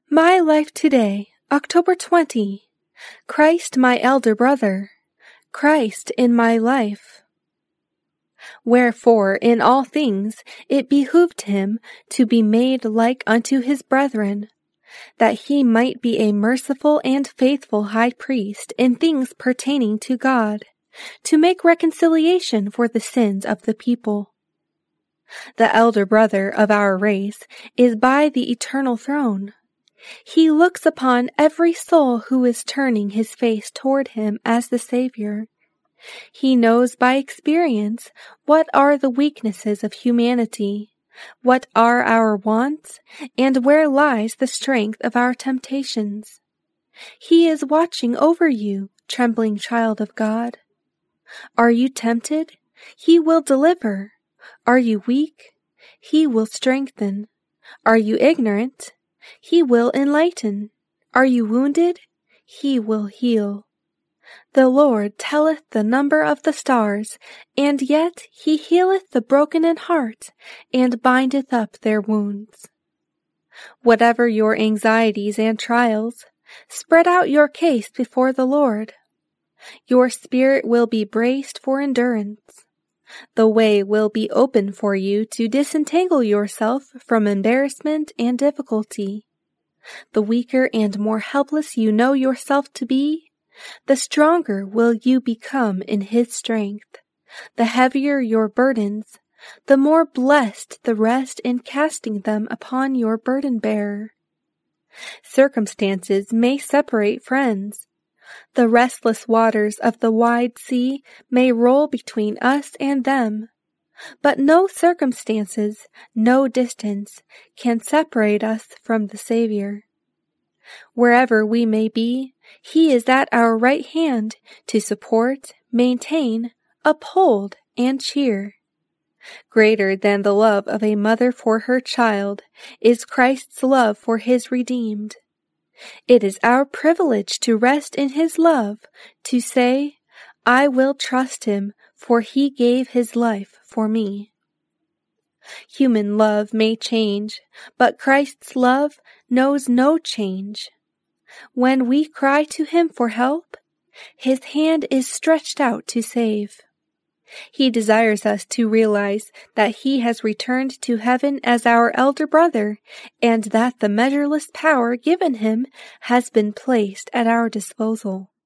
My life today, October 20. Christ my elder brother, Christ in my life. Wherefore in all things it behooved him to be made like unto his brethren, that he might be a merciful and faithful high priest in things pertaining to God, to make reconciliation for the sins of the people. The elder brother of our race is by the eternal throne. He looks upon every soul who is turning his face toward him as the Savior. He knows by experience what are the weaknesses of humanity, what are our wants, and where lies the strength of our temptations. He is watching over you, trembling child of God. Are you tempted? He will deliver. Are you weak? He will strengthen. Are you ignorant? He will enlighten. Are you wounded? He will heal. The Lord telleth the number of the stars, and yet he healeth the broken in heart, and bindeth up their wounds. Whatever your anxieties and trials, spread out your case before the Lord. Your spirit will be braced for endurance. The way will be open for you to disentangle yourself from embarrassment and difficulty. The weaker and more helpless you know yourself to be, the stronger will you become in his strength. The heavier your burdens, the more blessed the rest in casting them upon your burden-bearer. Circumstances may separate friends. The restless waters of the wide sea may roll between us and them, but no circumstances, no distance, can separate us from the Savior. Wherever we may be, he is at our right hand to support, maintain, uphold, and cheer. Greater than the love of a mother for her child is Christ's love for his redeemed. It is our privilege to rest in his love, to say, I will trust him, for he gave his life for me. Human love may change, but Christ's love knows no change. When we cry to him for help, his hand is stretched out to save. He desires us to realize that he has returned to heaven as our elder brother, and that the measureless power given him has been placed at our disposal.